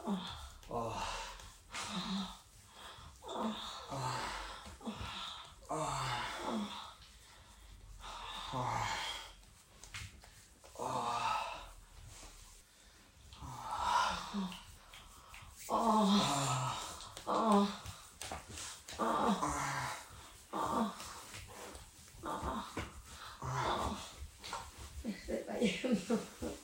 Estoy cayendo.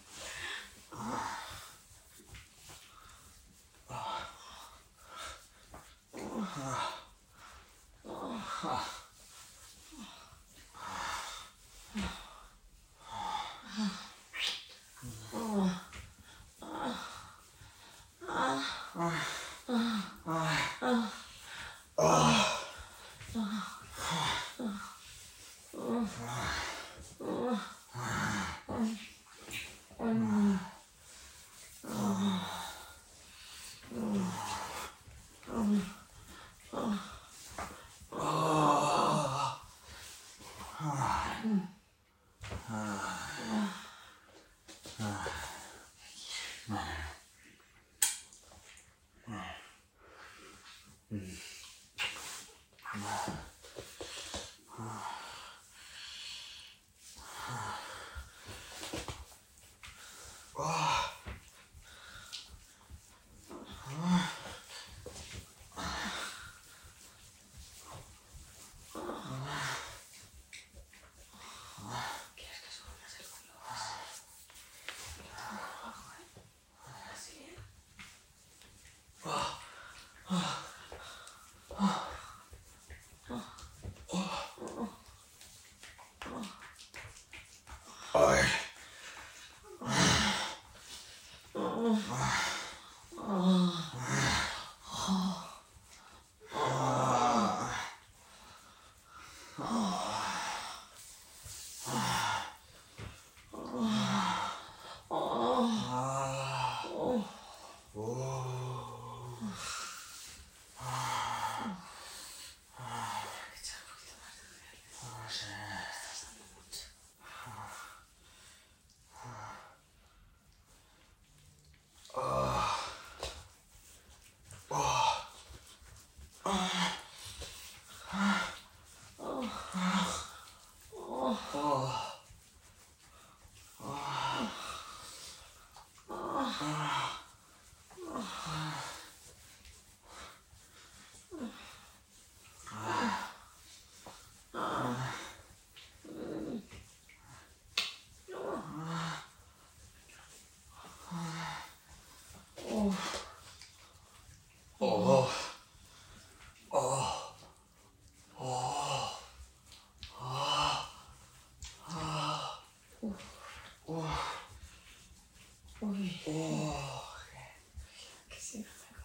Que sí, no me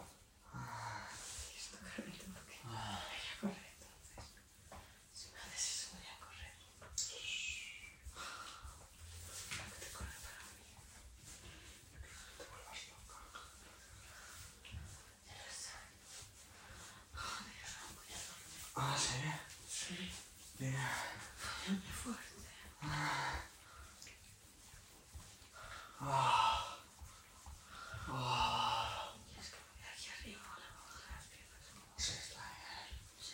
acuerdo. Esto que me tengo que correr entonces. Si me haces eso voy a correr. Tengo que correr para mí. No te vuelvas loca. Ya lo sé. Joder, no voy a dormir. ¿Sí? Sí. Mira. Muy fuerte. Y es que voy aquí arriba a la boca de las piernas. Sí, está bien. Sí.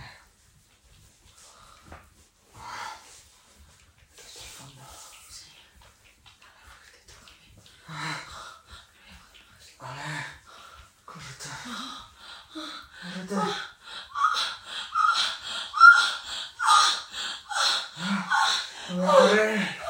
¿Estás tocando? Sí. Dale fuerte, tócame. Me voy a poner más. Vale. Córrete. Córrete. Voy a correr.